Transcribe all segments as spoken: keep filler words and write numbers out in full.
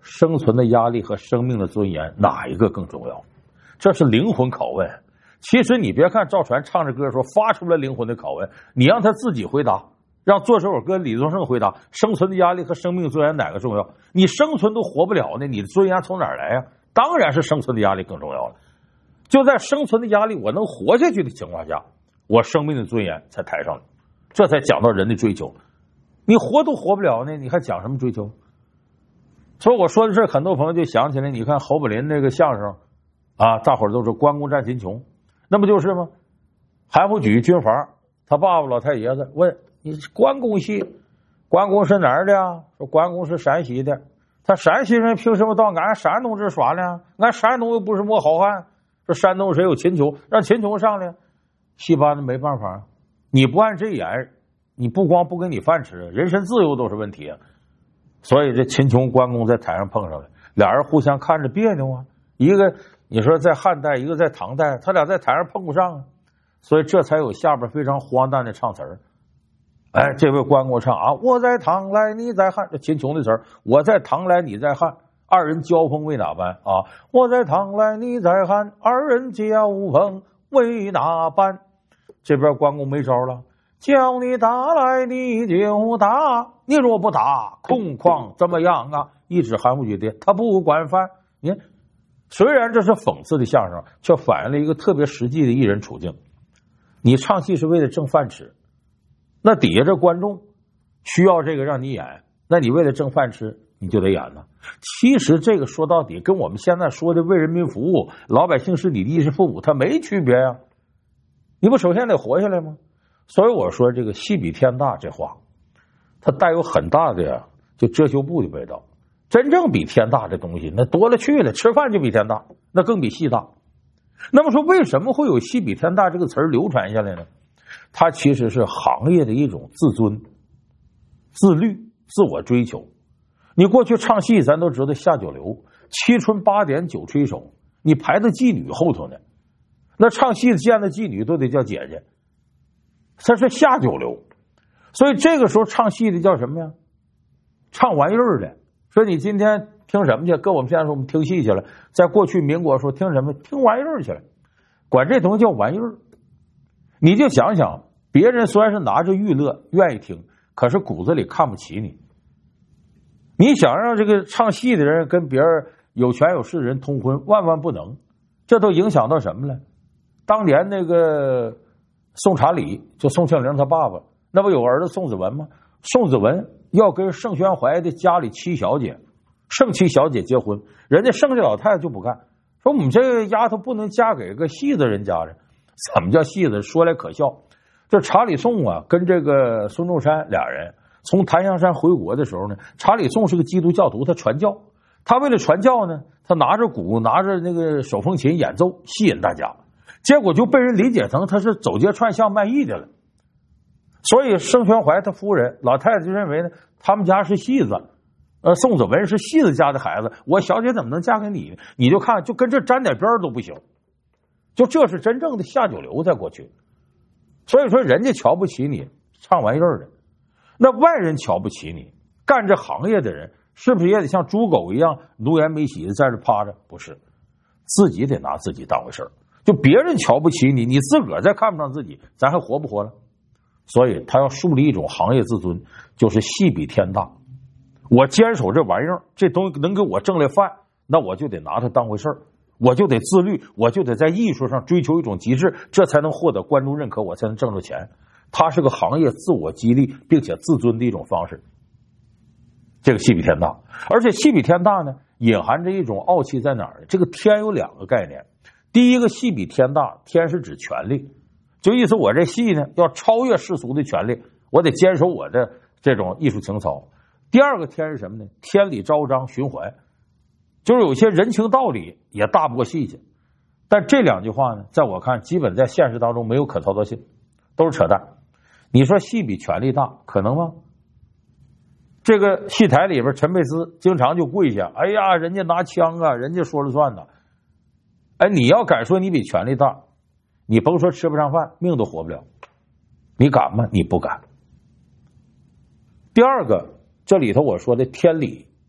生存的压力和生命的尊严哪一个更重要？这是灵魂拷问。其实你别看赵传唱着歌的时候发出了灵魂的拷问，你让他自己回答，让做这首歌李宗盛回答，生存的压力和生命尊严哪个重要？你生存都活不了呢，你的尊严从哪儿来呀？当然是生存的压力更重要了。就在生存的压力我能活下去的情况下，我生命的尊严才抬上来，这才讲到人的追求。你活都活不了呢，你还讲什么追求？所以我说的是，很多朋友就想起来，你看侯宝林那个相声啊，大伙儿都说关公战秦琼，那不就是吗？韩复榘军阀，他爸爸老太爷子问你关公系，关公是哪儿的呀？说关公是陕西的。他陕西人凭什么到俺山东这耍呢？俺山东又不是没好汉。说山东谁有秦琼，让秦琼上来。戏班子没办法，你不按这演，你不光不给你饭吃，人身自由都是问题啊。所以这秦琼关公在台上碰上了，俩人互相看着别扭啊。一个你说在汉代，一个在唐代，他俩在台上碰不上啊。所以这才有下边非常荒诞的唱词儿。哎，这位关公唱啊，我在唐来你在汉，这秦琼的词儿，我在唐来你在汉，二人交锋为哪般啊？我在唐来你在汉，二人交锋为哪般？这边关公没招了，叫你打来你就打，你若不打，空旷怎么样啊？一指韩复榘的，他不管饭。你看，虽然这是讽刺的相声，却反映了一个特别实际的艺人处境。你唱戏是为了挣饭吃，那底下这观众需要这个让你演，那你为了挣饭吃，你就得演了。其实这个说到底跟我们现在说的为人民服务，老百姓是你的衣食父母，它没区别呀、啊。你不首先得活下来吗？所以我说这个戏比天大这话，它带有很大的就遮羞布的味道。真正比天大的东西那多了去了，吃饭就比天大，那更比戏大。那么说为什么会有戏比天大这个词儿流传下来呢？它其实是行业的一种自尊、自律、自我追求。你过去唱戏咱都知道下九流，七春八点九吹手，你排在妓女后头呢。那唱戏见的妓女都得叫姐姐，这是下九流。所以这个时候唱戏的叫什么呀？唱玩意儿的。说你今天听什么去？跟我们现在说我们听戏去了，在过去民国说听什么？听玩意儿去了，管这东西叫玩意儿。你就想想，别人虽然是拿着娱乐愿意听，可是骨子里看不起你。你想让这个唱戏的人跟别人有权有势的人通婚，万万不能。这都影响到什么了？当年那个宋查理，就宋庆龄他爸爸，那不有儿子宋子文吗？宋子文要跟盛宣怀的家里七小姐盛七小姐结婚，人家盛家老太太就不干，说我们这个丫头不能嫁给个戏子人家的。怎么叫戏子？说来可笑，这查理宋啊跟这个孙中山俩人从檀香山回国的时候呢，查理宋是个基督教徒，他传教，他为了传教呢，他拿着鼓拿着那个手风琴演奏吸引大家，结果就被人理解成他是走街串巷卖艺的了。所以盛宣怀他夫人老太太就认为呢，他们家是戏子，呃，宋子文是戏子家的孩子，我小姐怎么能嫁给你呢？你就看就跟这沾点边都不行，就这是真正的下九流在过去。所以说人家瞧不起你唱玩意儿的，那外人瞧不起你干这行业的人，是不是也得像猪狗一样奴颜没洗的在这趴着？不是，自己得拿自己当回事儿。就别人瞧不起你，你自个儿再看不上自己，咱还活不活了？所以他要树立一种行业自尊，就是戏比天大。我坚守这玩意儿，这东西能给我挣来饭，那我就得拿它当回事儿，我就得自律，我就得在艺术上追求一种极致，这才能获得观众认可，我才能挣着钱。它是个行业自我激励并且自尊的一种方式。这个戏比天大，而且戏比天大呢，隐含着一种傲气在哪儿？这个天有两个概念，第一个戏比天大，天是指权力，就意思我这戏呢要超越世俗的权利，我得坚守我的这种艺术情操。第二个天是什么呢？天理昭彰循环，就是有些人情道理也大不过戏去。但这两句话呢，在我看基本在现实当中没有可操作性，都是扯淡。你说戏比权力大，可能吗？这个戏台里边陈佩斯经常就跪下，哎呀人家拿枪啊，人家说了算的。哎，你要敢说你比权力大，你甭说吃不上饭，命都活不了。你敢吗？你不敢。第二个，这里头我说的天理，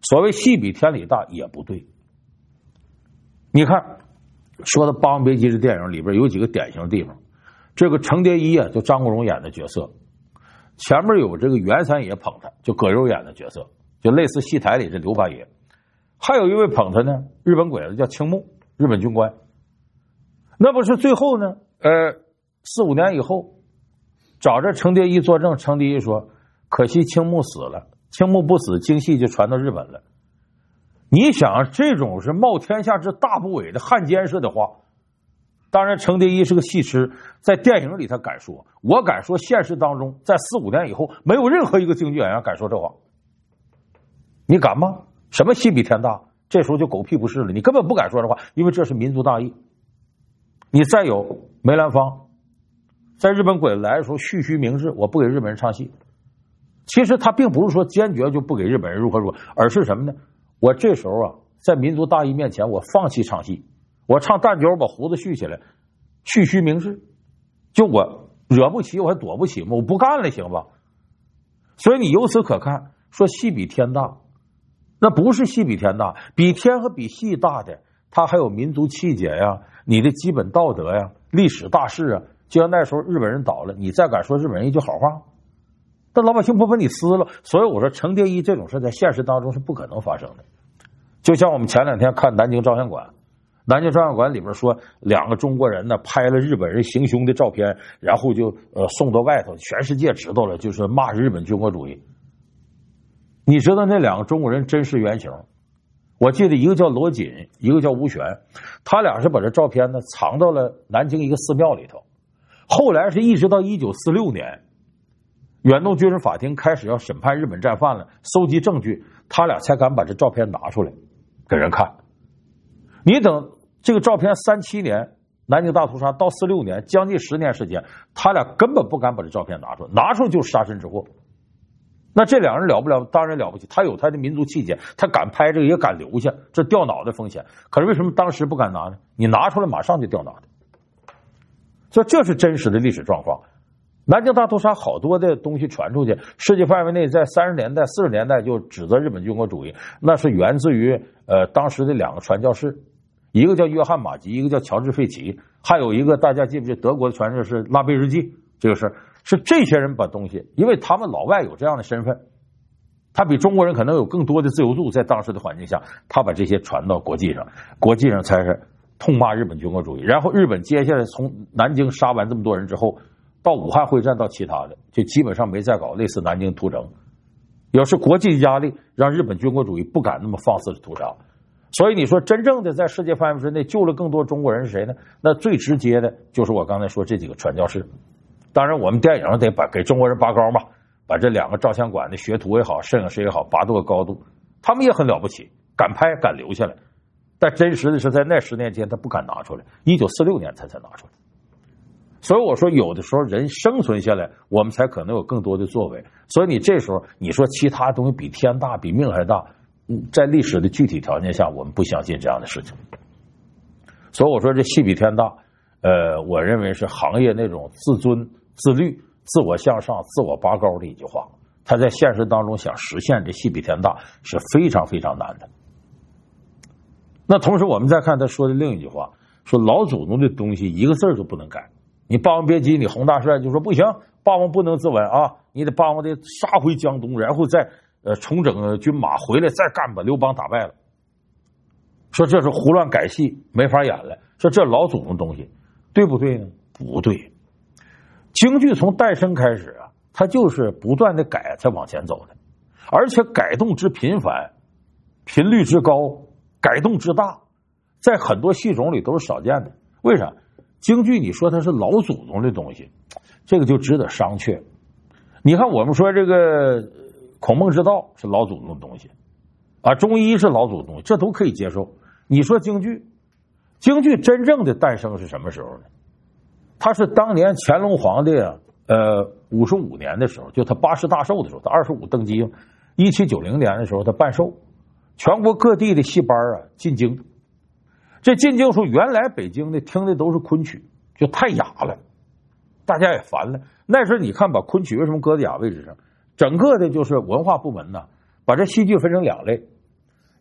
所谓戏比天理大也不对。你看，说到《霸王别姬》这电影里边有几个典型的地方，这个程蝶衣啊，就张国荣演的角色，前面有这个袁三爷捧他，就葛优演的角色，就类似戏台里这刘八爷。还有一位捧他呢，日本鬼子叫青木，日本军官。那不是最后呢？呃，四五年以后，找着程蝶衣作证，程蝶衣说：“可惜青木死了，青木不死，京戏就传到日本了。”你想，这种是冒天下之大不韪的汉奸式的话，当然程蝶衣是个戏痴，在电影里他敢说，我敢说，现实当中，在四五年以后，没有任何一个京剧演员敢说这话。你敢吗？什么戏比天大？这时候就狗屁不是了，你根本不敢说这话，因为这是民族大义。你再有梅兰芳，在日本鬼子来的时候蓄须明志，我不给日本人唱戏。其实他并不是说坚决就不给日本人如何如何，而是什么呢？我这时候啊，在民族大义面前，我放弃唱戏，我唱旦角，把胡子蓄起来，蓄须明志。就我惹不起，我还躲不起吗？我不干了，行吧？所以你由此可看，说戏比天大，那不是戏比天大，比天和比戏大的，它还有民族气节呀，你的基本道德呀，历史大事啊。就像那时候日本人倒了，你再敢说日本人一句好话，但老百姓不把你撕了。所以我说程蝶衣这种事在现实当中是不可能发生的。就像我们前两天看南京照相馆，南京照相馆里边说两个中国人呢拍了日本人行凶的照片，然后就呃送到外头，全世界知道了，就是骂日本军国主义。你知道那两个中国人真实原型？我记得一个叫罗锦，一个叫吴璇，他俩是把这照片呢藏到了南京一个寺庙里头。后来是一直到一九四六年，远东军事法庭开始要审判日本战犯了，搜集证据，他俩才敢把这照片拿出来给人看。你等这个照片三七年南京大屠杀到四六年，将近十年时间，他俩根本不敢把这照片拿出来，拿出来就是杀身之祸。那这两人了不了？当然了不起，他有他的民族气节，他敢拍这个也敢留下，这掉脑袋风险。可是为什么当时不敢拿呢？你拿出来马上就掉脑袋。所以这是真实的历史状况。南京大屠杀好多的东西传出去，世界范围内在三十年代、四十年代就指责日本军国主义，那是源自于呃当时的两个传教士，一个叫约翰马吉，一个叫乔治费奇，还有一个大家记不记得德国的传教士拉贝日记，这个事是这些人把东西，因为他们老外有这样的身份，他比中国人可能有更多的自由度，在当时的环境下，他把这些传到国际上，国际上才是痛骂日本军国主义。然后日本接下来从南京杀完这么多人之后，到武汉会战到其他的，就基本上没再搞类似南京屠城。要是国际压力让日本军国主义不敢那么放肆的屠杀，所以你说真正的在世界范围之内救了更多中国人是谁呢？那最直接的就是我刚才说这几个传教士。当然我们电影得把给中国人拔高嘛，把这两个照相馆的学徒也好，摄影师也好，拔到个高度，他们也很了不起，敢拍敢留下来。但真实的是在那十年间他不敢拿出来，一九四六年才才拿出来。所以我说有的时候人生存下来，我们才可能有更多的作为。所以你这时候你说其他东西比天大比命还大，在历史的具体条件下我们不相信这样的事情。所以我说这戏比天大，呃，我认为是行业那种自尊自律自我向上自我拔高的一句话，他在现实当中想实现这戏比天大是非常非常难的。那同时我们再看他说的另一句话，说老祖宗的东西一个字都不能改。你霸王别姬，你洪大帅就说不行，霸王不能自刎啊，你得霸王得杀回江东，然后再呃重整军马回来再干，把刘邦打败了。说这是胡乱改戏，没法演了。说这老祖宗东西对不对呢？不对。京剧从诞生开始啊，它就是不断的改才往前走的，而且改动之频繁，频率之高，改动之大，在很多戏种里都是少见的。为啥？京剧你说它是老祖宗的东西，这个就值得商榷。你看我们说这个孔孟之道是老祖宗的东西啊，中医是老祖宗，这都可以接受。你说京剧，京剧真正的诞生是什么时候呢？他是当年乾隆皇帝啊，呃，五十五年的时候，就他八十大寿的时候，他二十五登基，一七九零年的时候他办寿，全国各地的戏班啊进京。这进京时候，原来北京的听的都是昆曲，就太哑了，大家也烦了。那时候你看，把昆曲为什么搁在哑位置上？整个的就是文化部门呢，把这戏剧分成两类，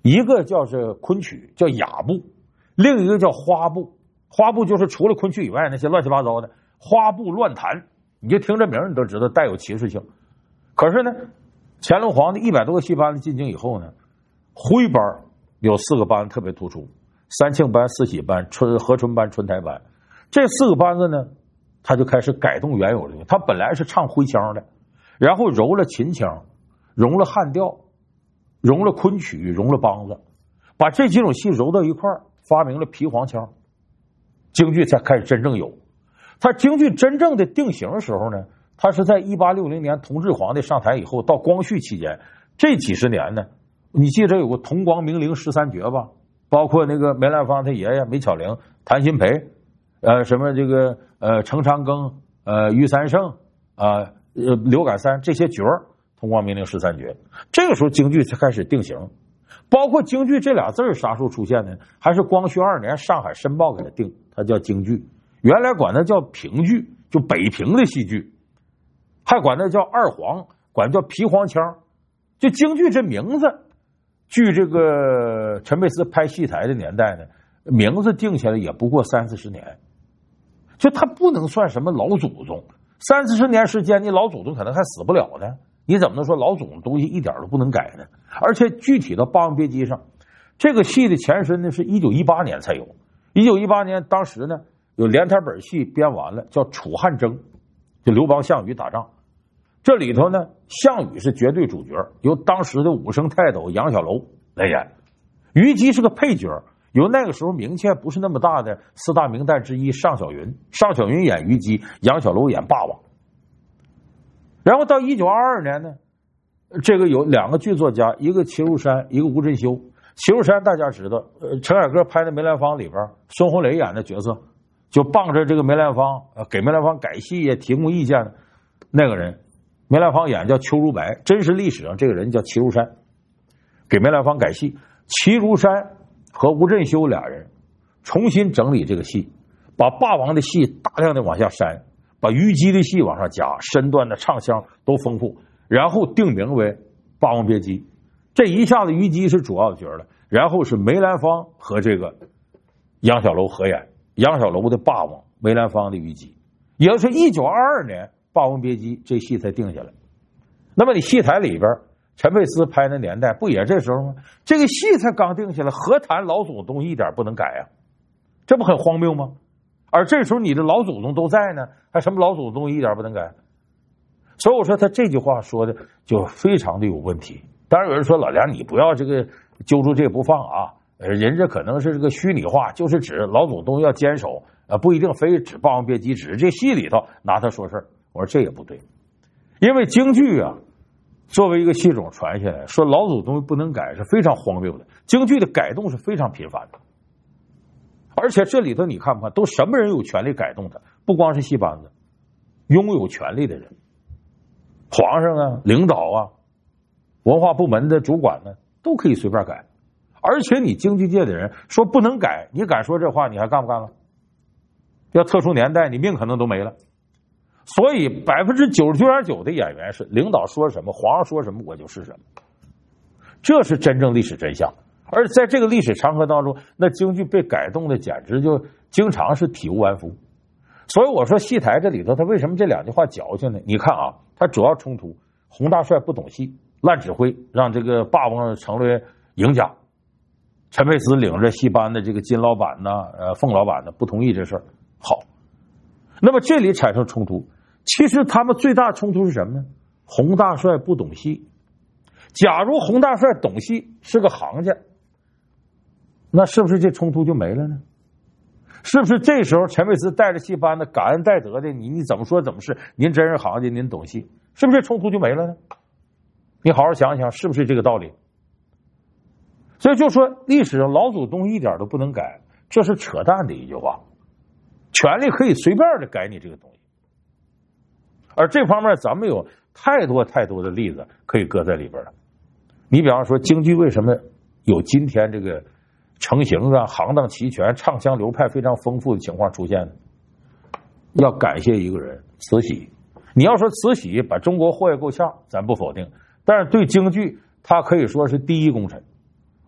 一个叫是昆曲，叫雅部，另一个叫花部。花部就是除了昆曲以外那些乱七八糟的花部乱弹，你就听这名你都知道带有歧视性。可是呢，乾隆皇帝一百多个戏班子进京以后呢，徽班有四个班子特别突出，三庆班、四喜班、春和春班、春台班。这四个班子呢，他就开始改动原有的。他本来是唱徽腔的，然后揉了秦腔，融了汉调，融了昆曲，融了梆子，把这几种戏揉到一块儿，发明了皮黄腔。京剧才开始真正有。他京剧真正的定型的时候呢，他是在一八六零年同治皇帝上台以后到光绪期间，这几十年呢，你记得有个同光明伶十三绝吧？包括那个梅兰芳他爷爷梅巧玲、谭鑫培，呃，什么这个呃程长庚、呃于三胜啊、呃、呃刘感三这些角儿，同光明伶十三绝。这个时候京剧才开始定型。包括京剧这俩字儿啥时候出现呢？还是光绪二年上海申报给他定，它叫京剧。原来管它叫评剧，就北平的戏剧，还管它叫二黄，管叫皮黄腔。就京剧这名字，据这个陈佩斯拍戏台的年代呢，名字定下来也不过三四十年，就他不能算什么老祖宗。三四十年时间，你老祖宗可能还死不了呢，你怎么能说老祖宗东西一点都不能改呢？而且具体到《霸王别姬》上，这个戏的前身呢是一九一八年才有。一九一八年当时呢有连台本戏编完了，叫《楚汉争》，就刘邦项羽打仗。这里头呢，项羽是绝对主角，由当时的武生泰斗杨小楼来演。虞姬是个配角，由那个时候名气还不是那么大的四大名旦之一尚小云，尚小云演虞姬，杨小楼演霸王。然后到一九二二年呢，这个有两个剧作家，一个齐如山，一个吴振修。齐如山大家知道，呃，陈凯歌拍的梅兰芳里边，孙红雷演的角色，就帮着这个梅兰芳，呃，给梅兰芳改戏也提供意见的那个人。梅兰芳演叫邱如白，真实历史上这个人叫齐如山，给梅兰芳改戏。齐如山和吴振修俩人重新整理这个戏，把霸王的戏大量的往下删，把虞姬的戏往上加，身段的唱腔都丰富，然后定名为《霸王别姬》。这一下子虞姬是主要角了，然后是梅兰芳和这个杨小楼合演，杨小楼的霸王，梅兰芳的虞姬。也就是一九二二年《霸王别姬》这戏才定下来。那么你戏台里边陈佩斯拍的年代不也这时候吗？这个戏才刚定下来，何谈老祖宗一点不能改啊？这不很荒谬吗？而这时候你的老祖宗都在呢，还什么老祖宗一点不能改？所以我说他这句话说的就非常的有问题。当然有人说老梁你不要这个揪住这不放啊，人家可能是这个虚拟化，就是指老祖宗要坚守，呃，不一定非指《霸王别姬》，只是这戏里头拿他说事儿。我说这也不对，因为京剧啊作为一个戏种传下来，说老祖宗不能改是非常荒谬的。京剧的改动是非常频繁的，而且这里头你看不看，都什么人有权利改动它？不光是戏班子，拥有权利的人，皇上啊、领导啊、文化部门的主管呢，都可以随便改。而且你京剧界的人说不能改，你敢说这话，你还干不干了？要特殊年代，你命可能都没了。所以百分之九十九点九的演员是领导说什么，皇上说什么，我就是什么，这是真正历史真相。而在这个历史长河当中，那京剧被改动的简直就经常是体无完肤。所以我说戏台这里头，他为什么这两句话矫情呢？你看啊，他主要冲突，洪大帅不懂戏，烂指挥，让这个霸王成为赢家。陈佩斯领着戏班的这个金老板呢，呃，凤老板呢，不同意这事儿。好，那么这里产生冲突，其实他们最大冲突是什么呢？洪大帅不懂戏。假如洪大帅懂戏，是个行家，那是不是这冲突就没了呢？是不是这时候陈佩斯带着戏班子感恩戴德的，你你怎么说怎么是，您真是行家，您懂戏，是不是这冲突就没了呢？你好好想想，是不是这个道理？所以就说历史上老祖宗一点都不能改，这是扯淡的一句话。权力可以随便的改你这个东西，而这方面咱们有太多太多的例子可以搁在里边了。你比方说京剧为什么有今天这个成型啊、行当齐全、唱腔流派非常丰富的情况出现呢？要感谢一个人，慈禧。你要说慈禧把中国祸害够呛，咱不否定，但是对京剧他可以说是第一功臣。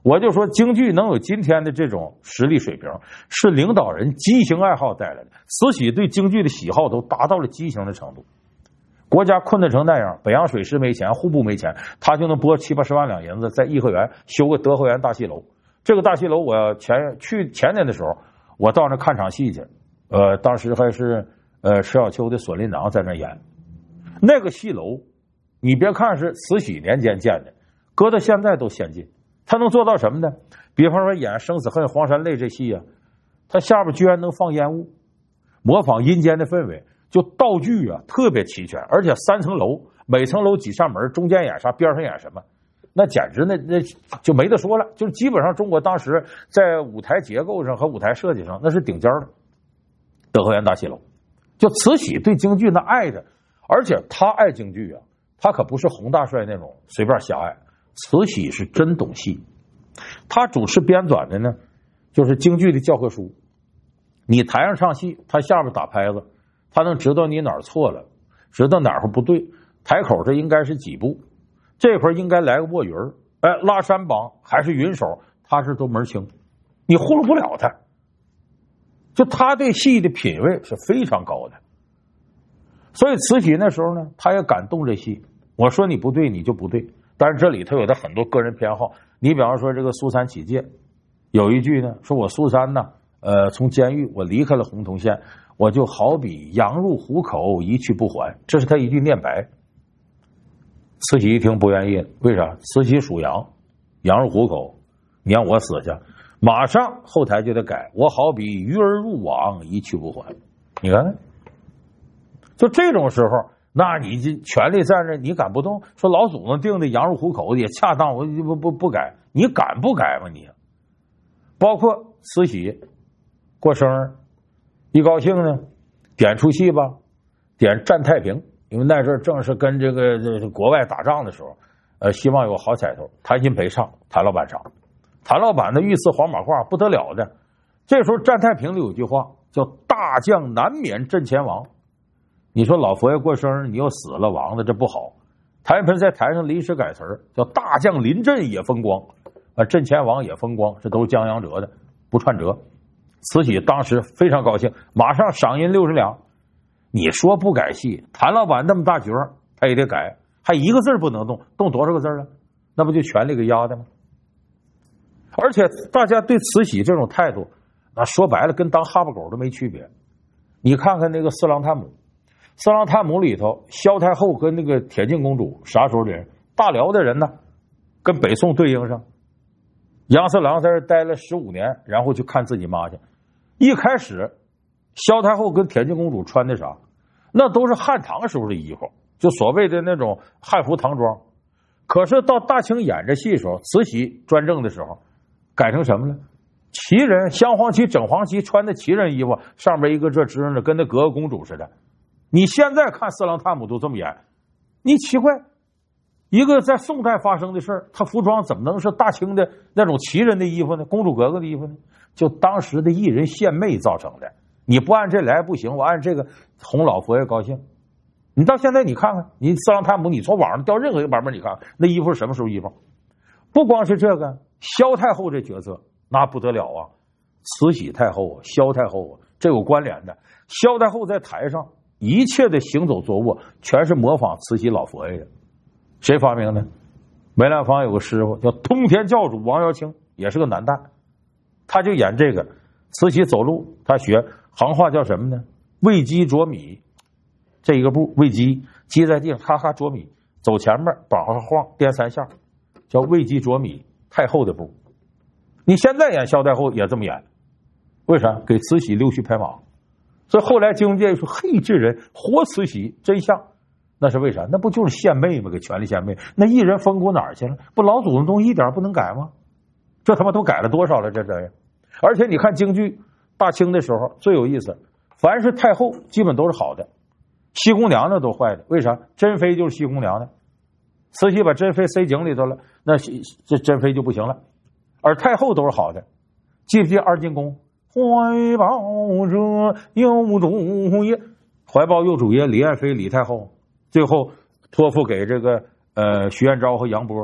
我就说京剧能有今天的这种实力水平，是领导人畸形爱好带来的。慈禧对京剧的喜好都达到了畸形的程度。国家困难成那样，北洋水师没钱，户部没钱，他就能拨七八十万两银子在颐和园修个德和园大戏楼。这个大戏楼，我前去前年的时候，我到那看场戏去，呃，当时还是呃迟小秋的《锁麟囊》在那演。那个戏楼，你别看是慈禧年间建的，搁到现在都先进。他能做到什么呢？比方说演《生死恨》《黄山泪》这戏啊，他下边居然能放烟雾，模仿阴间的氛围，就道具啊特别齐全，而且三层楼，每层楼几扇门，中间演啥，边上演什么，那简直那那就没得说了。就是基本上中国当时在舞台结构上和舞台设计上那是顶尖的。德和园大戏楼，就慈禧对京剧那爱的，而且他爱京剧啊，他可不是洪大帅那种随便瞎爱。慈禧是真懂戏，他主持编纂的呢，就是京剧的教科书。你台上唱戏，他下边打拍子，他能知道你哪儿错了，知道哪儿不对，台口这应该是几步，这会儿应该来个卧云儿，哎，拉山膀还是云手，他是都门清，你糊弄不了他。就他对戏的品味是非常高的，所以慈禧那时候呢，他也敢动这戏。我说你不对，你就不对。但是这里头有他很多个人偏好，你比方说这个苏三起解，有一句呢，说我苏三呢，呃，从监狱我离开了洪洞县，我就好比羊入虎口，一去不还，这是他一句念白。慈禧一听不愿意，为啥？慈禧属羊，羊入虎口，你让我死去，马上后台就得改，我好比鱼儿入网，一去不还。你看，就这种时候。那你这权力在这，你敢不动？说老祖宗定的羊入虎口也恰当，我不不不改，你敢不改吗？你包括慈禧过生日，一高兴呢，点出戏吧，点占太平，因为那阵正是跟这个这个国外打仗的时候，呃，希望有好彩头。谭鑫培唱，谭老板唱，谭老板的御赐黄马褂不得了的。这时候占太平里有句话叫“大将难免阵前亡”。你说老佛爷过生日，你又死了亡的，这不好。谭鑫培在台上临时改词儿，叫“大将临阵也风光”，啊，阵前亡也风光，这都是江洋折的，不串折。慈禧当时非常高兴，马上赏银六十两。你说不改戏，谭老板那么大角儿，他也得改，还一个字不能动，动多少个字了？那不就权力给压的吗？而且大家对慈禧这种态度，那说白了跟当哈巴狗都没区别。你看看那个四郎探母。四郎探母里头，萧太后跟那个铁镜公主啥时候的人？大辽的人呢，跟北宋对应上。杨四郎在这待了十五年，然后去看自己妈去。一开始，萧太后跟铁镜公主穿的啥？那都是汉唐时候的衣服，就所谓的那种汉服唐装。可是到大清演这戏的时候，慈禧专政的时候，改成什么呢？旗人镶黄旗、整黄旗穿的旗人衣服，上面一个这支着，跟那格格公主似的。你现在看四郎探母都这么演，你奇怪，一个在宋代发生的事儿，他服装怎么能是大清的那种旗人的衣服呢？公主格格的衣服呢？就当时的艺人献媚造成的。你不按这来不行，我按这个哄老佛爷高兴。你到现在你看看，你四郎探母，你从网上调任何一个版本，你看那衣服是什么时候衣服？不光是这个，萧太后这角色那不得了啊！慈禧太后啊，萧太后啊，这有关联的。萧太后在台上。一切的行走坐卧全是模仿慈禧老佛爷的。谁发明的？梅兰芳有个师傅叫通天教主王瑶卿，也是个男旦，他就演这个慈禧走路，他学行话叫什么呢？喂鸡啄米，这一个步喂鸡，鸡在地上咔咔啄米，走前面膀上晃颠三下，叫喂鸡啄米，太后的步。你现在演萧太后也这么演，为啥？给慈禧溜须拍马。所以后来金融界说：“嘿，这人活慈禧真像。”那是为啥？那不就是献媚吗？给权力献媚。那艺人风骨哪儿去了？不老祖宗东西一点不能改吗？这他妈都改了多少了？这这，而且你看京剧大清的时候最有意思，凡是太后基本都是好的，西宫娘娘都坏的。为啥？珍妃就是西宫娘娘，慈禧把珍妃塞井里头了，那这珍妃就不行了。而太后都是好的，记不记二进宫？怀抱着幼主爷，怀抱幼主爷李彦妃李太后，最后托付给这个呃徐彦昭和杨波，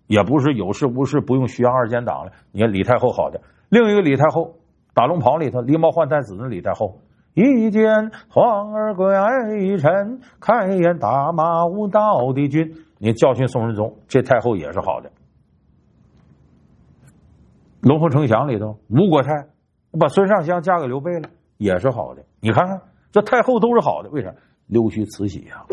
也不是有事无事不用徐阳二监党了。你看李太后好的，另一个李太后打龙袍里头狸猫换太子的李太后，一见皇儿归尘，开眼打马无道的君。你教训宋仁宗，这太后也是好的。龙凤呈祥里头，吴国太把孙尚香嫁给刘备了，也是好的。你看看这太后都是好的，为啥？溜须慈禧呀、啊。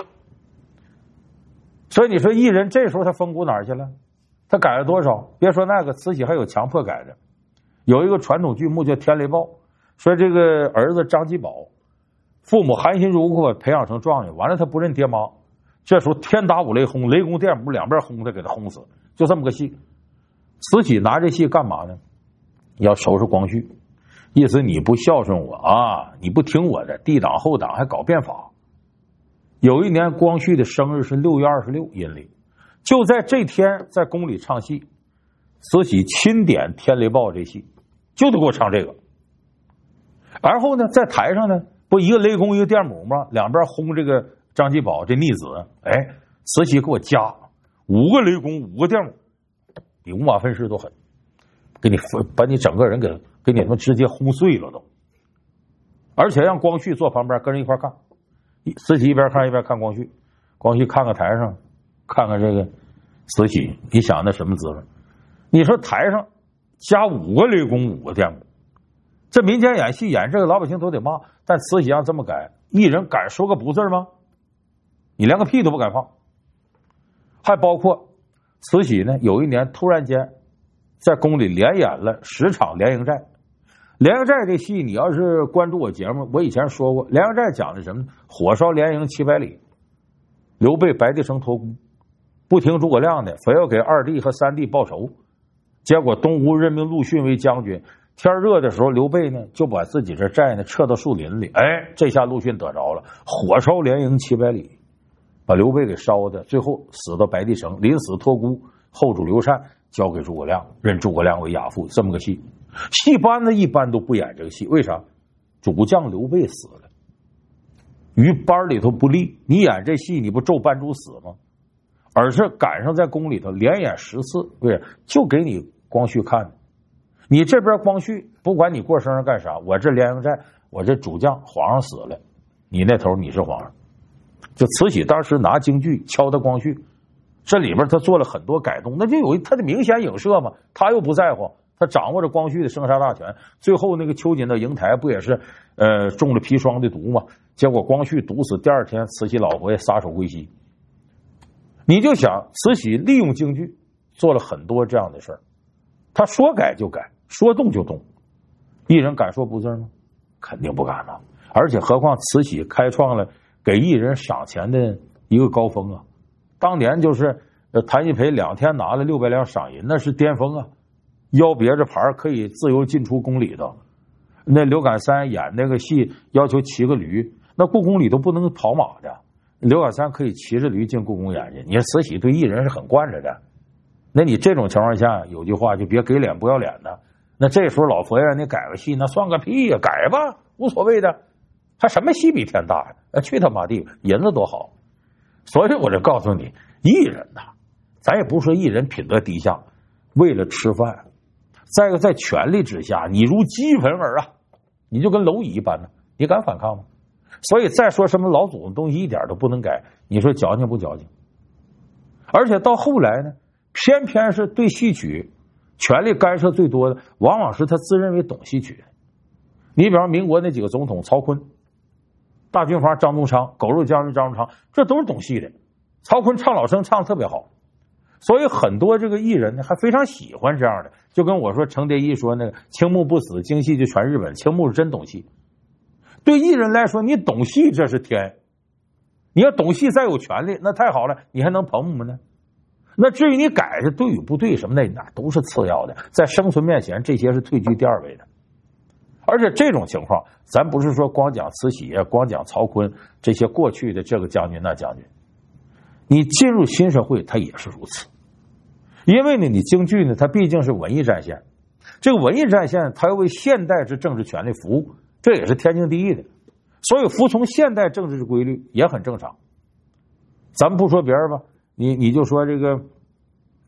所以你说艺人这时候他风骨哪儿去了？他改了多少？别说那个，慈禧还有强迫改的。有一个传统剧目叫《天雷报》，说这个儿子张吉宝，父母含辛茹苦培养成状元，完了他不认爹妈，这时候天打五雷轰，雷公电母两边轰他，给他轰死，就这么个戏。慈禧拿这戏干嘛呢？要收拾光绪，意思你不孝顺我啊，你不听我的，帝党后党还搞变法。有一年光绪的生日是六月二十六阴历，就在这天在宫里唱戏，慈禧钦点《天雷报》这戏，就得给我唱这个。而后呢，在台上呢，不一个雷公一个电母吗？两边轰这个张吉宝这逆子，哎，慈禧给我加五个雷公五个电母，比五马分尸都狠，给你把你整个人给给你们直接轰碎了都。而且让光绪坐旁边跟人一块看，慈禧一边看一边看光绪，光绪看看台上，看看这个慈禧，你想那什么滋味？你说台上加五个雷公五个电母，这民间演戏演这个老百姓都得骂，但慈禧让这么改，艺人敢说个不字吗？你连个屁都不敢放。还包括慈禧呢，有一年突然间在宫里连演了十场连营寨。连营寨这戏你要是关注我节目，我以前说过，连营寨讲的什么？火烧连营七百里，刘备白帝城托孤，不听诸葛亮的，非要给二弟和三弟报仇，结果东吴任命陆逊为将军，天热的时候刘备呢就把自己这寨呢撤到树林里，哎，这下陆逊得着了，火烧连营七百里，把刘备给烧的，最后死到白帝城，临死托孤，后主刘禅交给诸葛亮，认诸葛亮为亚父，这么个戏。戏班子一般都不演这个戏，为啥？主将刘备死了，于班里头不利，你演这戏你不咒班主死吗？而是赶上在宫里头连演十次，为啥？就给你光绪看的。你这边光绪不管你过生日干啥，我这连营寨，我这主将皇上死了，你那头你是皇上。就慈禧当时拿京剧敲打光绪，这里边他做了很多改动，那就有他的明显影射嘛，他又不在乎。他掌握着光绪的生杀大权，最后那个秋瑾到瀛台不也是呃中了砒霜的毒吗？结果光绪毒死，第二天慈禧老佛爷撒手归西。你就想慈禧利用京剧做了很多这样的事儿，他说改就改，说动就动，艺人敢说不字吗？肯定不敢了。而且何况慈禧开创了给艺人赏钱的一个高峰啊！当年就是呃谭鑫培两天拿了六百两赏银，那是巅峰啊！腰别着牌可以自由进出宫里头。那刘感三演那个戏要求骑个驴，那故宫里都不能跑马的，刘感三可以骑着驴进故宫演去。你慈禧对艺人是很惯着的，那你这种情况下有句话就别给脸不要脸的。那这时候老佛爷让你改个戏，那算个屁呀、啊，改吧，无所谓的，还什么戏比天大呀？啊，去他妈地，银子多好。所以我就告诉你，艺人呐、啊，咱也不说艺人品德低下，为了吃饭。再一个，在权力之下，你如鸡盆儿啊，你就跟蝼蚁一般呢，你敢反抗吗？所以再说什么老祖宗东西一点都不能改，你说矫情不矫情？而且到后来呢，偏偏是对戏曲权力干涉最多的，往往是他自认为懂戏曲。你比方民国那几个总统，曹锟、大军阀张宗昌、狗肉将军张宗昌，这都是懂戏的。曹锟唱老生唱得特别好。所以很多这个艺人呢，还非常喜欢这样的，就跟我说程蝶衣说那个青木不死，京戏就全日本，青木是真懂戏。对艺人来说，你懂戏这是天，你要懂戏再有权利，那太好了，你还能捧我们呢？那至于你改的对与不对什么的，那都是次要的，在生存面前，这些是退居第二位的。而且这种情况，咱不是说光讲慈禧啊，光讲曹锟这些过去的这个将军那将军，你进入新社会，它也是如此。因为呢，你京剧呢，它毕竟是文艺战线，这个文艺战线，它要为现代之政治权力服务，这也是天经地义的。所以服从现代政治之规律也很正常。咱们不说别人吧，你你就说这个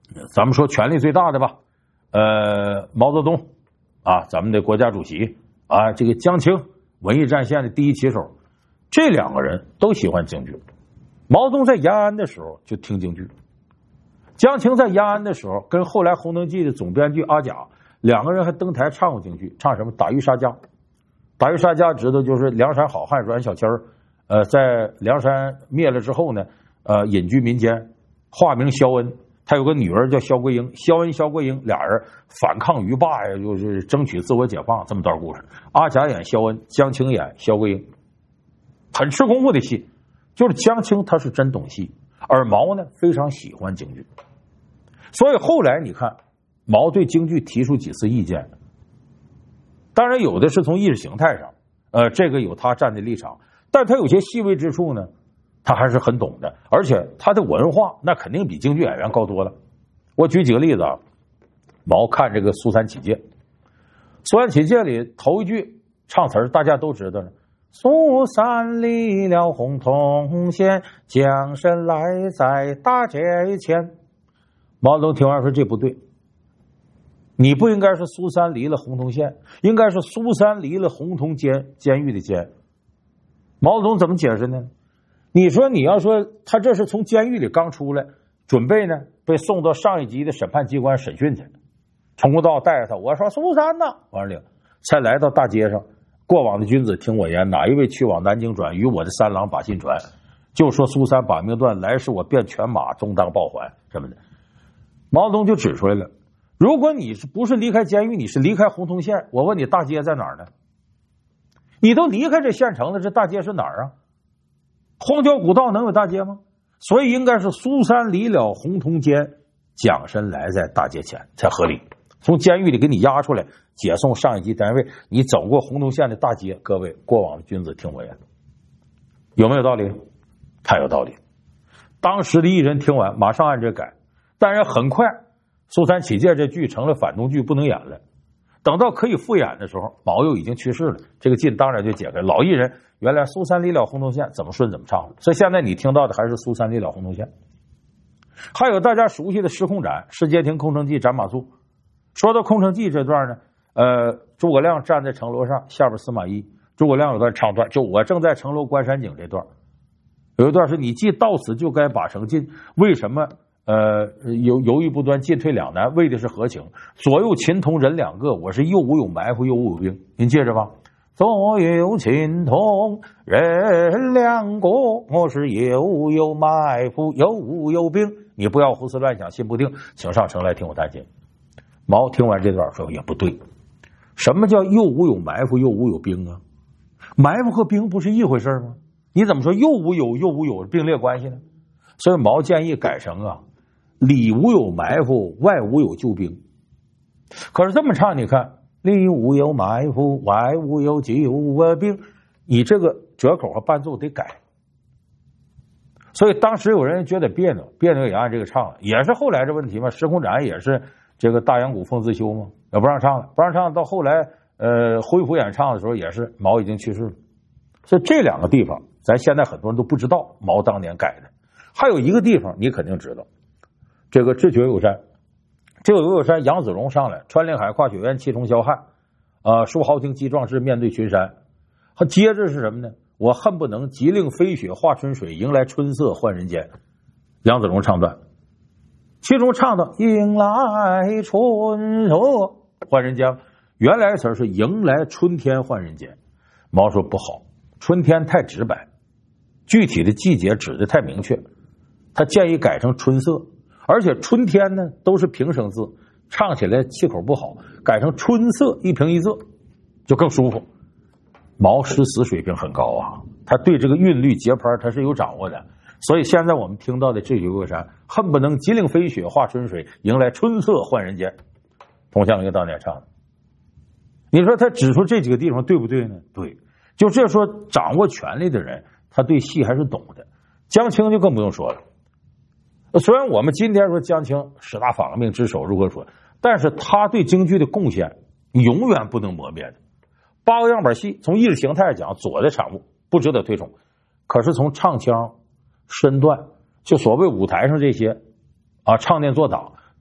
咱们说权力最大的吧，呃，毛泽东啊，咱们的国家主席啊，这个江青，文艺战线的第一旗手，这两个人都喜欢京剧。毛泽东在延安的时候就听京剧，江青在延安的时候跟后来《红灯记》的总编剧阿甲两个人还登台唱过京剧，唱什么《打渔杀家》。打渔杀家知道就是梁山好汉阮小七儿，呃，在梁山灭了之后呢，呃，隐居民间，化名萧恩，他有个女儿叫萧桂英，萧恩、萧桂英俩人反抗渔霸呀，就是争取自我解放，这么段故事。阿甲演萧恩，江青演萧桂英，很吃功夫的戏。就是江青他是真懂戏，而毛呢非常喜欢京剧，所以后来你看毛对京剧提出几次意见，当然有的是从意识形态上，呃，这个有他站的立场，但他有些细微之处呢，他还是很懂的，而且他的文化那肯定比京剧演员高多了。我举几个例子啊，毛看这个《苏三起解》，《苏三起解》里头一句唱词大家都知道了。苏三离了洪洞县，将身来在大街前。毛泽东听完说这不对，你不应该是苏三离了洪洞县，应该是苏三离了洪洞监，监狱的监。毛泽东怎么解释呢？你说你要说他这是从监狱里刚出来，准备呢被送到上一级的审判机关审讯去，陈公道带着他，我说苏三呢，完了才来到大街上。过往的君子听我言，哪一位去往南京转，与我的三郎把信传。就说苏三把命断，来世我变犬马，终当报还什么的。毛泽东就指出来了，如果你是不是离开监狱，你是离开洪洞县，我问你大街在哪儿呢？你都离开这县城了，这大街是哪儿啊？荒郊古道能有大街吗？所以应该是苏三离了洪洞监，将身来在大街前才合理。从监狱里给你押出来，解送上一级单位，你走过洪洞县的大街，各位过往的君子听我言，有没有道理？太有道理。当时的艺人听完马上按这改，但是很快苏三起解这剧成了反动剧，不能演了。等到可以复演的时候，毛又已经去世了，这个禁当然就解开。老艺人原来苏三离了洪洞县怎么顺怎么唱，所以现在你听到的还是苏三离了洪洞县。还有大家熟悉的失控斩，石阶亭空城计斩马谡。说到空城计这段呢，呃，诸葛亮站在城楼上，下边司马懿，诸葛亮有段唱段，就我正在城楼观山景这段，有一段是你既到此就该把城进，为什么呃犹犹豫不断，进退两难，为的是何情？左右秦童人两个，我是又无有埋伏又无有兵。您接着吧。左右秦童人两个，我是又无有埋伏又无有兵。你不要胡思乱想，心不定，请上城来听我弹琴。毛听完这段说也不对，什么叫又无有埋伏又无有兵啊？埋伏和兵不是一回事吗？你怎么说又无有又无有并列关系呢？所以毛建议改成啊，里无有埋伏，外无有救兵。可是这么唱，你看里无有埋伏，外无有救兵，你这个折口和伴奏得改。所以当时有人觉得别扭，别扭也按这个唱了，也是后来这问题嘛。时空斩也是这个大阳谷奉自修嘛，也不让唱了，不让唱，到后来呃恢复演唱的时候，也是毛已经去世了。所以这两个地方，咱现在很多人都不知道毛当年改的。还有一个地方你肯定知道，这个智绝有山，这个有有山，杨子荣上来，穿林海，跨雪原，气冲霄汉，啊，书豪庭击壮士，面对群山。他接着是什么呢？我恨不能急令飞雪化春水，迎来春色换人间。杨子荣唱段。其中唱的迎来春色换人间，原来词是迎来春天换人间。毛说不好，春天太直白，具体的季节指的太明确，他建议改成春色，而且春天呢都是平声字，唱起来气口不好，改成春色一平一仄就更舒服。毛诗词水平很高啊，他对这个韵律节拍他是有掌握的。所以现在我们听到的这句歌山，恨不能急令飞雪化春水，迎来春色换人间，佟湘灵当年唱的。你说他指出这几个地方对不对呢？对，就这说掌握权力的人，他对戏还是懂的。江青就更不用说了。虽然我们今天说江青十大反革命之首如何说，但是他对京剧的贡献永远不能磨灭的。八个样板戏从意识形态讲，左的产物不值得推崇，可是从唱腔身段，就所谓舞台上这些啊，唱念做打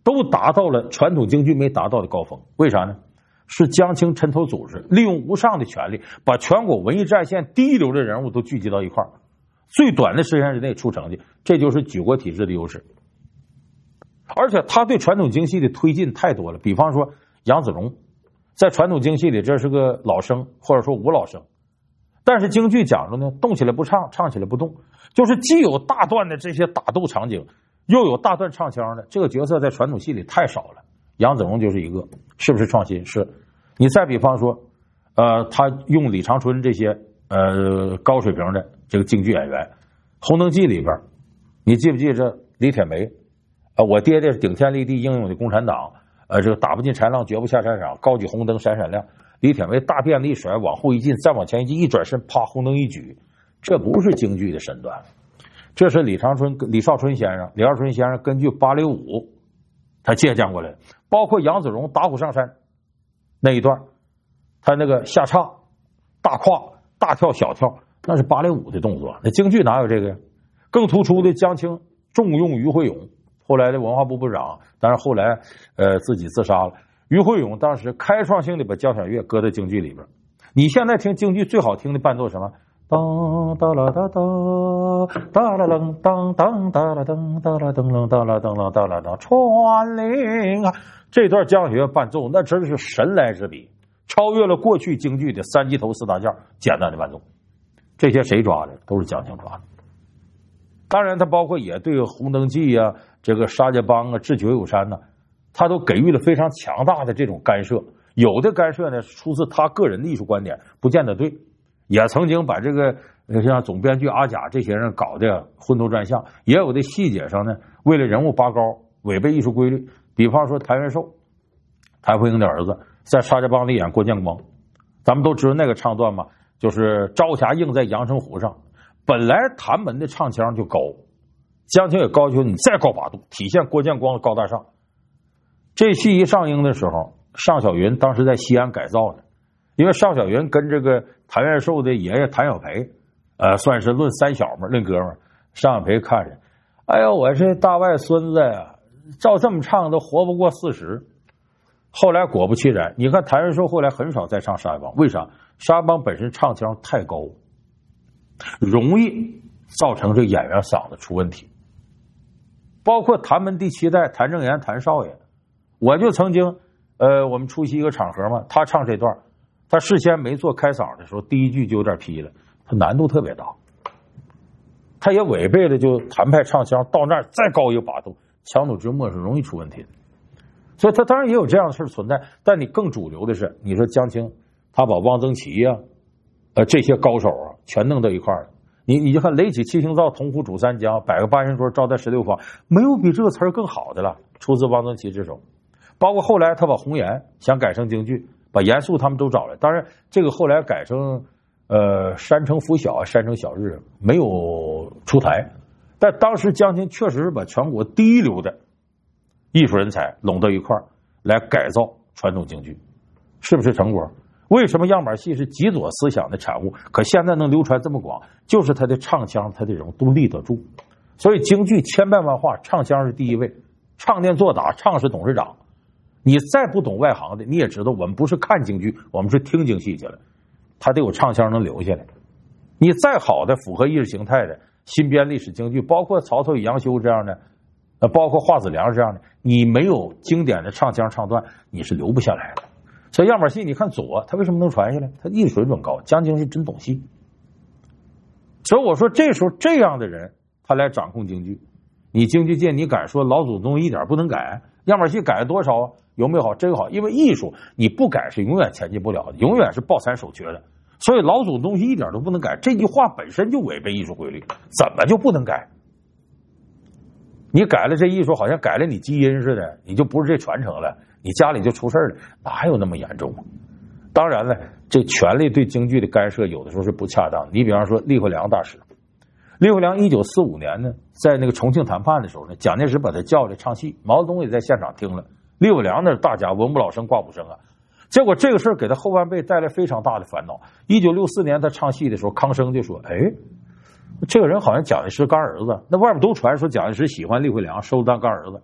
都达到了传统京剧没达到的高峰。为啥呢？是江青抻头组织利用无上的权力，把全国文艺战线第一流的人物都聚集到一块儿，最短的时间之内出成绩，这就是举国体制的优势。而且他对传统京戏的推进太多了，比方说杨子荣在传统京戏里这是个老生或者说五老生，但是京剧讲究呢，动起来不唱，唱起来不动，就是既有大段的这些打斗场景，又有大段唱腔的，这个角色在传统戏里太少了。杨子荣就是一个，是不是创新？是。你再比方说，呃，他用李长春这些呃高水平的这个京剧演员，《红灯记》里边，你记不记着李铁梅？呃，我爹爹是顶天立地英勇的共产党，呃，这个打不进豺狼，绝不下战场，高举红灯闪闪亮。李铁梅大辫子一甩，往后一进，再往前一进，一转身，啪，红灯一举，这不是京剧的身段，这是李长春、李少春先生、李少春先生根据芭蕾舞他借鉴过来，包括杨子荣打虎上山那一段，他那个下叉、大胯、大跳、小跳，那是芭蕾舞的动作，那京剧哪有这个呀？更突出的，江青重用于会泳，后来的文化部部长，但是后来呃自己自杀了。于会泳当时开创性的把交响乐搁在京剧里边。你现在听京剧最好听的伴奏什么？当哒啦哒哒哒啦噔当当哒啦噔哒啦噔噔哒啦噔噔哒啦噔传令啊！这段交响乐伴奏那真是神来之笔，超越了过去京剧的三级头四大件简单的伴奏。这些谁抓的？都是江青抓的。当然，他包括也对《红灯记》啊、这个沙家浜啊、智取威虎山呢、啊，他都给予了非常强大的这种干涉。有的干涉呢，出自他个人的艺术观点，不见得对。也曾经把这个像总编剧阿甲这些人搞得昏头转向，也有的细节上呢，为了人物拔高，违背艺术规律。比方说谭元寿，谭富英的儿子，在沙家浜里演郭建光，咱们都知道那个唱段嘛，就是朝霞映在阳澄湖上。本来谭门的唱腔就高，江青也高求你再高八度，体现郭建光的高大上。这戏一上映的时候，尚小云当时在西安改造的，因为尚小云跟这个谭元寿的爷爷谭小培，呃，算是论三小嘛，论哥们儿。尚小培看着，哎呦，我这大外孙子呀，照这么唱都活不过四十。后来果不其然，你看谭元寿后来很少再唱沙家浜，为啥？沙家浜本身唱腔太高，容易造成这演员嗓子出问题。包括谭门第七代谭正岩谭少爷，我就曾经呃，我们出席一个场合嘛，他唱这段，他事先没做开嗓的时候，第一句就有点劈了，他难度特别大，他也违背了就谭派唱腔到那儿再高一个八度，强弩之末是容易出问题的。所以他当然也有这样的事存在，但你更主流的是，你说江青他把汪曾祺呀、啊，呃这些高手啊全弄到一块儿了。你你就看雷起七星灶，铜壶煮三江，摆个八仙桌，招待十六方，没有比这个词儿更好的了，出自汪曾祺之手。包括后来他把红颜想改成京剧，把严肃他们都找来，当然这个后来改成呃山城拂晓山城小日没有出台，但当时江青确实是把全国第一流的艺术人才拢到一块儿来改造传统京剧，是不是成果？为什么样板戏是极左思想的产物，可现在能流传这么广，就是他的唱腔他的人都立得住。所以京剧千变万化，唱腔是第一位，唱念做打，唱是董事长。你再不懂外行的，你也知道我们不是看京剧，我们是听京戏去了，他得有唱腔能留下来。你再好的符合意识形态的新编历史京剧，包括曹操与杨修这样的，呃，包括华子良这样的，你没有经典的唱腔唱段，你是留不下来的。所以样板戏你看左他为什么能传下来？他艺术水准高，江青是真懂戏。所以我说这时候这样的人他来掌控京剧，你京剧界你敢说老祖宗一点不能改？样板戏改了多少啊？有没有好？真好，因为艺术你不改是永远前进不了的，永远是抱残守缺的。所以老祖宗一点都不能改，这句话本身就违背艺术规律，怎么就不能改？你改了这艺术，好像改了你基因似的，你就不是这传承了，你家里就出事了，哪有那么严重？当然了，这权力对京剧的干涉有的时候是不恰当的。你比方说厉慧良大师，厉慧良一九四五年呢，在那个重庆谈判的时候呢，蒋介石把他叫来唱戏，毛泽东也在现场听了。厉慧良那是大家，文不老生挂不生啊。结果这个事儿给他后半辈带来非常大的烦恼。一九六四年他唱戏的时候，康生就说：“哎，这个人好像蒋介石干儿子。”那外面都传说蒋介石喜欢厉慧良，收当干儿子。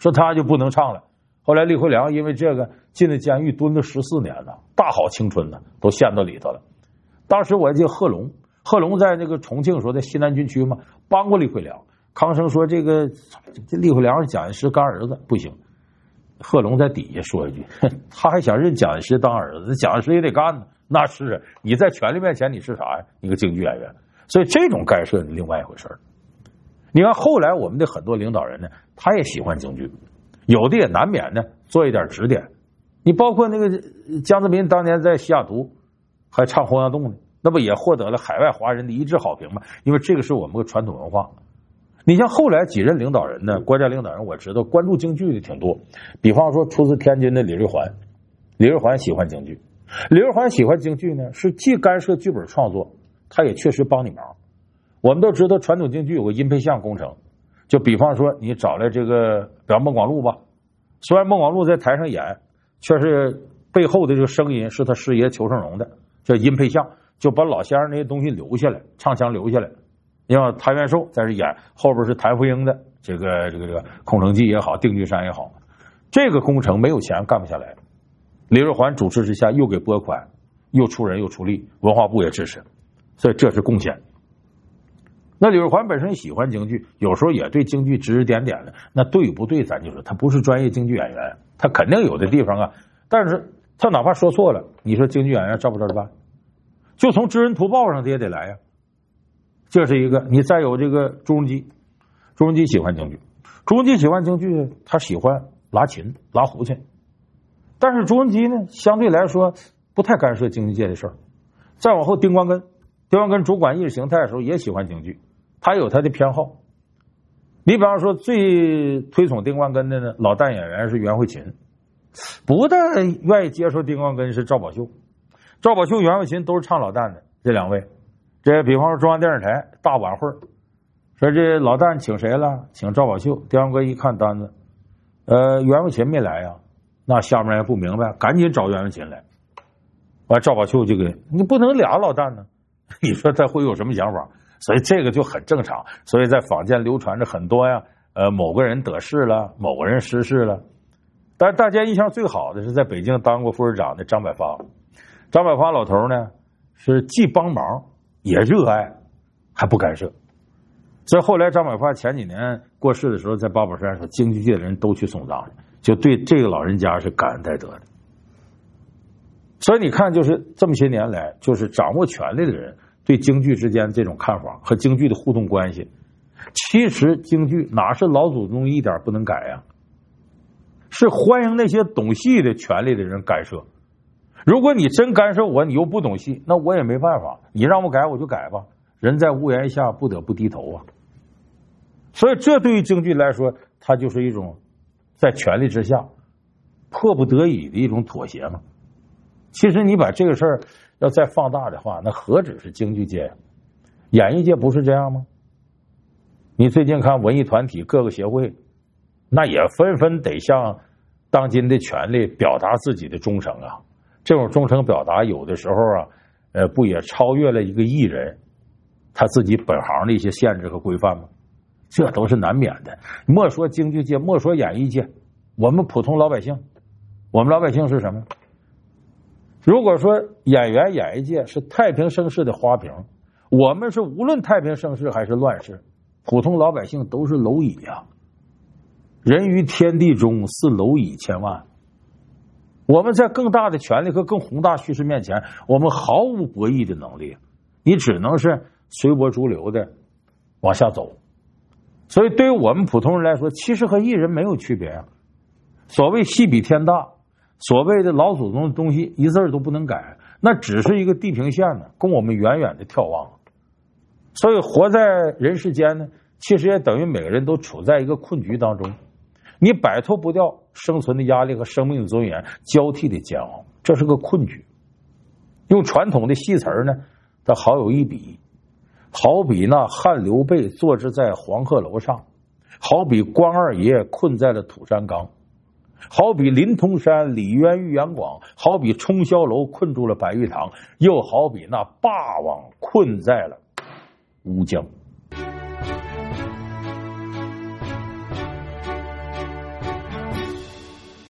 说他就不能唱了。后来李慧良因为这个进了监狱，蹲了十四年了，大好青春呢，都陷到里头了。当时我记得贺龙，贺龙在那个重庆说在西南军区嘛，帮过李慧良。康生说这个这李慧良是蒋介石干儿子，不行。贺龙在底下说一句，他还想认蒋介石当儿子，蒋介石也得干呢。那是你在权力面前你是啥呀？你个京剧演员。所以这种干涉是另外一回事儿。你看后来我们的很多领导人呢，他也喜欢京剧，有的也难免呢做一点指点。你包括那个江泽民当年在西雅图还唱《洪崖洞》呢，那不也获得了海外华人的一致好评吗？因为这个是我们的传统文化。你像后来几任领导人呢，国家领导人我知道关注京剧的挺多，比方说出自天津的李瑞环，李瑞环喜欢京剧。李瑞环喜欢京剧呢，是既干涉剧本创作，他也确实帮你忙。我们都知道传统京剧有个音配像工程，就比方说你找来这个比方孟广禄吧，虽然孟广禄在台上演，却是背后的这个声音是他师爷裘盛戎的，叫音配像，就把老先生那些东西留下来，唱腔留下来。你像谭元寿在这演，后边是谭富英的这个这个这个空城计也好，定军山也好，这个工程没有钱干不下来。李瑞环主持之下，又给拨款，又出人又出力，文化部也支持，所以这是贡献。那李瑞环本身喜欢京剧，有时候也对京剧指指点点的，那对与不对咱就说他不是专业京剧演员，他肯定有的地方啊，但是他哪怕说错了，你说京剧演员照不照着办？就从知恩图报上他也得来呀。这是一个。你再有这个朱镕基，朱镕基喜欢京剧，朱镕基喜欢京剧，他喜欢拉琴拉胡琴，但是朱镕基呢相对来说不太干涉京剧界的事儿。再往后丁光根，丁光根主管意识形态的时候也喜欢京剧，他有他的偏好。你比方说最推崇丁光根的呢老旦演员是袁慧琴，不但愿意接受丁光根是赵宝秀，赵宝秀袁慧琴都是唱老旦的这两位。这比方说中央电视台大晚会，说这老旦请谁了？请赵宝秀。丁光根一看单子，呃，袁慧琴没来呀，那下面也不明白，赶紧找袁慧琴来。完，赵宝秀就给你不能俩老旦呢，你说他会有什么想法？所以这个就很正常。所以在坊间流传着很多呀，呃，某个人得势了，某个人失势了。但是大家印象最好的是在北京当过副市长的张百发。张百发老头呢，是既帮忙也热爱，还不干涉。所以后来张百发前几年过世的时候，在八宝山说，京剧界的人都去送葬去，就对这个老人家是感恩戴德的。所以你看，就是这么些年来，就是掌握权力的人对京剧之间这种看法和京剧的互动关系，其实京剧哪是老祖宗一点不能改呀、啊？是欢迎那些懂戏的权力的人干涉。如果你真干涉我，你又不懂戏，那我也没办法，你让我改我就改吧，人在屋檐下不得不低头啊。所以这对于京剧来说，它就是一种在权力之下迫不得已的一种妥协嘛。其实你把这个事儿要再放大的话，那何止是京剧界呀，演艺界不是这样吗？你最近看文艺团体各个协会，那也纷纷得向当今的权力表达自己的忠诚啊。这种忠诚表达有的时候啊，呃，不也超越了一个艺人他自己本行的一些限制和规范吗？这都是难免的。莫说京剧界，莫说演艺界，我们普通老百姓，我们老百姓是什么？如果说演员演艺界是太平盛世的花瓶，我们是无论太平盛世还是乱世，普通老百姓都是蝼蚁呀、啊。人于天地中，似蝼蚁千万。我们在更大的权力和更宏大叙事面前，我们毫无博弈的能力，你只能是随波逐流的往下走。所以对于我们普通人来说，其实和艺人没有区别啊。所谓戏比天大，所谓的老祖宗的东西一字都不能改，那只是一个地平线呢，供我们远远的眺望。所以活在人世间呢，其实也等于每个人都处在一个困局当中，你摆脱不掉生存的压力和生命的尊严交替的煎熬，这是个困局。用传统的戏词呢，它好有一比，好比那汉刘备坐置在黄鹤楼上，好比关二爷困在了土山岗，好比临潼山李渊玉阳广，好比冲霄楼困住了白玉堂，又好比那霸王困在了乌江。